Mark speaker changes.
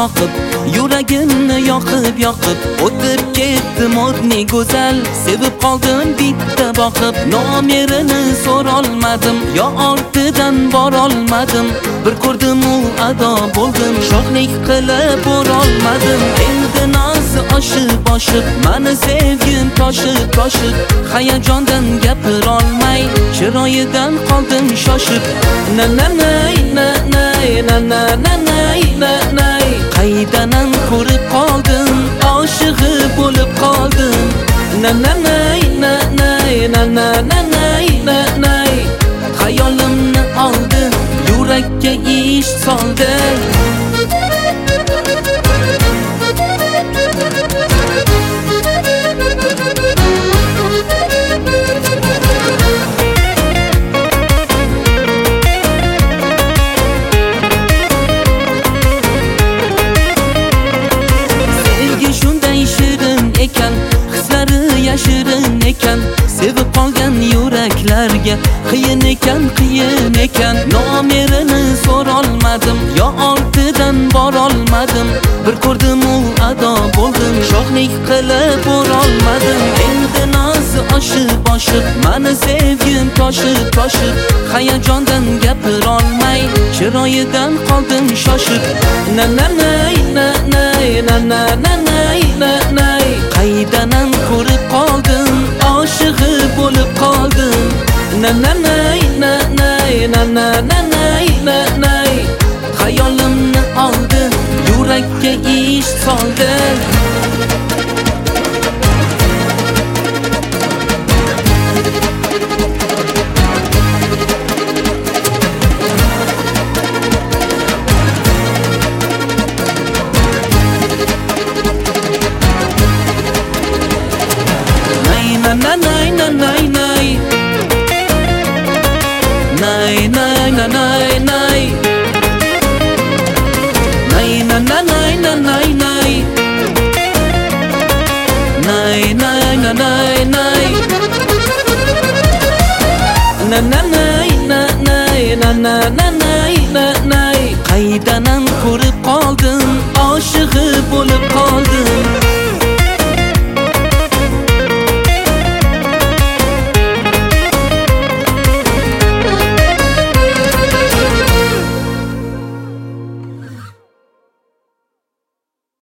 Speaker 1: yoqib, yuragimni yoqib o'tib ketdim o'tni go'zal. Sevib qoldim bitta boqib, nomerini so'rolmadim, yo ortidan borolmadim. Bir ko'rdim u ado bo'ldim, sho'xlik qilib borolmadim. Endi nozi oshib mani sevgim toshib hayajondan gapirolmay chiroyidan qoldim shoshib. Nanay qaydanan ko'rib qoldim, oshig'i bo'lib qoldim. Nanay xayolimni oldi, yurakka ish soldi. Yashirin ekan, sevib qolgan yuraklarga qiyin ekan. Nomerini so'rolmadim, yo ortidan borolmadim. Bir ko'rdim u ado bo'ldim, sho'xlik qilib borolmadim. Endi nozi oshib mani sevgim toshib hayajondan gapirolmay chiroyidan qoldim shoshib. Nanay qaydanan ko'rib qoldim, oshig'i bo'lib qoldim. Nanay xayolimni oldi, yurakka ish soldi. Qaydan